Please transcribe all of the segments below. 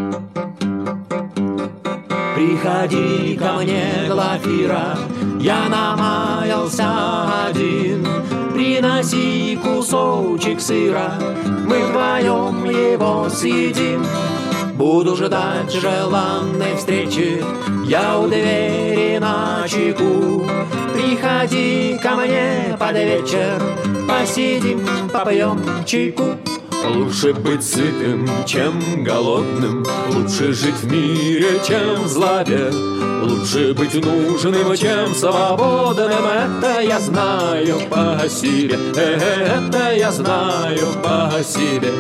Приходи ко мне, Глафира, я намаялся один. Приноси кусочек сыра, мы вдвоем его съедим. Буду ждать желанной встречи, я у двери начеку. Приходи ко мне под вечер, посидим, попьем чайку. Лучше быть сытым, чем голодным, лучше жить в мире, чем в злобе. Лучше быть нужным, чем свободным, это я знаю по себе, это я знаю по себе.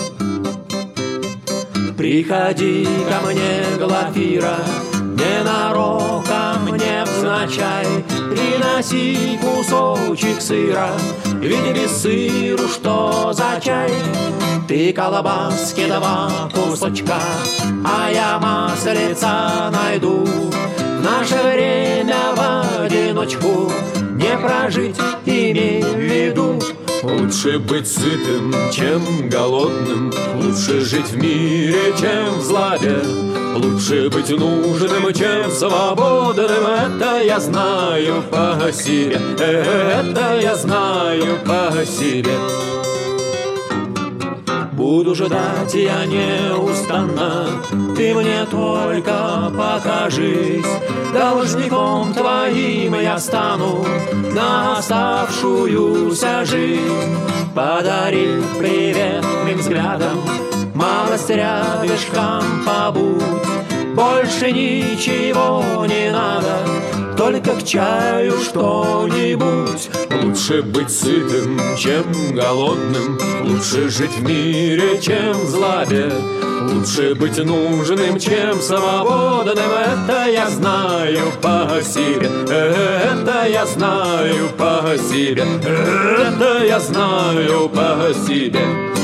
Приходи ко мне, Глафира, ненароком, невзначай. Приноси кусочек сыра, ведь без сыру что за чай? Ты колбаски два кусочка, а я маслица найду. В наше время в одиночку не прожить, имей в виду. Лучше быть сытым, чем голодным, лучше жить в мире, чем в злобе. Лучше быть нужным, чем свободным, это я знаю по себе, это я знаю по себе. Буду ждать я неустанно, ты мне только покажись. Должником твоим я стану на оставшуюся жизнь. Подари приветным взглядом, малость рядышком побудь. Больше ничего не надо, только к чаю что-нибудь. Лучше быть сытым, чем голодным, лучше жить в мире, чем в злобе. Лучше быть нужным, чем свободным, это я знаю по себе, это я знаю по себе, это я знаю по себе.